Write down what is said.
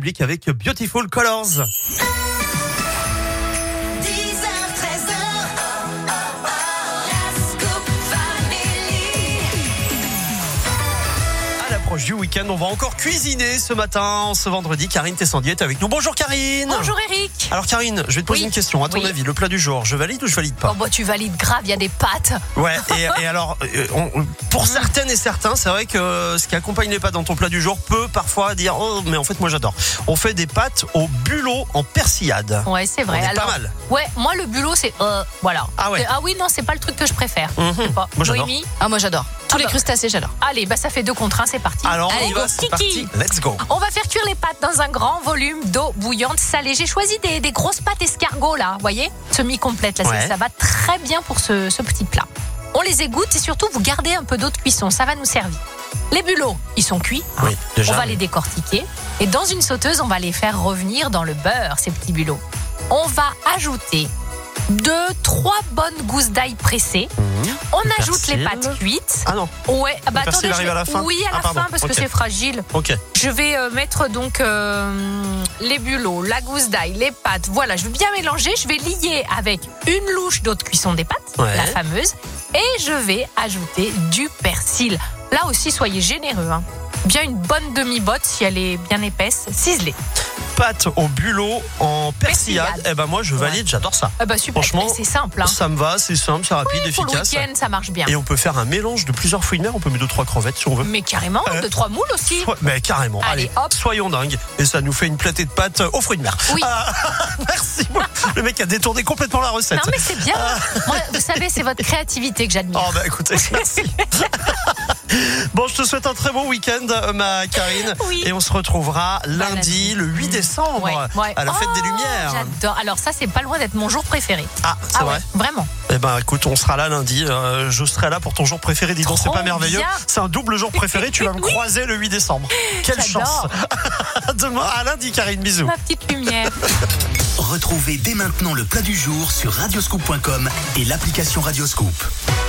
République avec Beautiful Colors. 10h, 13h, la Scoop Family. À l'approche du week-end, on va encore cuisiner ce matin, ce vendredi. Karine Tessandier est avec nous. Bonjour Karine. Bonjour Eric. Alors Karine, je vais te poser Oui. une question. À ton Oui. avis, le plat du jour, je valide ou je valide pas? Oh bah tu valides grave, il y a des pâtes. Ouais, et alors, pour certaines et certains, c'est vrai que ce qui accompagne les pâtes dans ton plat du jour peut parfois dire, oh, mais en fait, moi j'adore. On fait des pâtes au bulot en persillade. Ouais, c'est vrai. On est Alors, pas mal. Ouais, moi le bulot c'est voilà. Ah ouais. Ah oui, non, c'est pas le truc que je préfère. Je sais pas. Moi, j'adore. Noémie. Ah, moi j'adore. Tous les bah. crustacés, j'adore. Allez, bah ça fait 2 contre 1, c'est parti. Alors, on Allez, y va, go, c'est kiki. parti. Let's go. On va faire cuire les pâtes dans un grand volume d'eau bouillante salée. J'ai choisi des grosses pâtes escargots là, vous voyez, semi-complètes là, Ouais. ça va très bien pour ce petit plat. On les égoutte et surtout vous gardez un peu d'eau de cuisson, ça va nous servir. Les bulots, ils sont cuits. Oui, déjà. On va les décortiquer et dans une sauteuse, on va les faire revenir dans le beurre, ces petits bulots. On va ajouter 2-3 bonnes gousses d'ail pressées. On Le ajoute les persil. pâtes cuites. Ah non. Ouais, ah bah Le persil attendez, arrive à la fin oui, à la pardon. fin parce Ok. que c'est fragile. Ok. Je vais mettre donc les bulots, la gousse d'ail, les pâtes. Voilà, je vais bien mélanger. Je vais lier avec une louche d'eau de cuisson des pâtes, Ouais. la fameuse. Et je vais ajouter du persil. Là aussi, soyez généreux. Hein. Bien une bonne demi-botte si elle est bien épaisse, ciselée. Pâtes au bulot en persillade. Persillade. Eh ben moi, je valide, j'adore ça. Ah bah super, Franchement, c'est simple. Hein. Ça me va, c'est simple, c'est rapide, Pour le efficace. week-end, ça marche bien. Et on peut faire un mélange de plusieurs fruits de mer. On peut mettre 2-3 crevettes si on veut. Mais carrément, 2-3 moules aussi. Mais carrément. Allez, hop. Soyons dingues. Et ça nous fait une platée de pâtes aux fruits de mer. Oui. Merci beaucoup. Le mec a détourné complètement la recette. Non mais c'est bien. Moi, vous savez, c'est votre créativité que j'admire. Oh bah écoutez, merci. Bon, je te souhaite un très bon week-end, ma Karine. Oui. Et on se retrouvera lundi, le 8 décembre, Ouais. à la fête des Oh, Lumières. J'adore. Alors ça, c'est pas loin d'être mon jour préféré. Ah, c'est vrai. Ouais, vraiment. Eh ben, écoute, on sera là lundi. Je serai là pour ton jour préféré. Dis donc, c'est Trop pas merveilleux. bien. C'est un double jour préféré. Tu vas me croiser le 8 décembre. Quelle chance. J'adore. Demain, à lundi, Karine. Bisous. Ma petite lumière. Retrouvez dès maintenant le plat du jour sur radioscoop.com et l'application Radioscoop.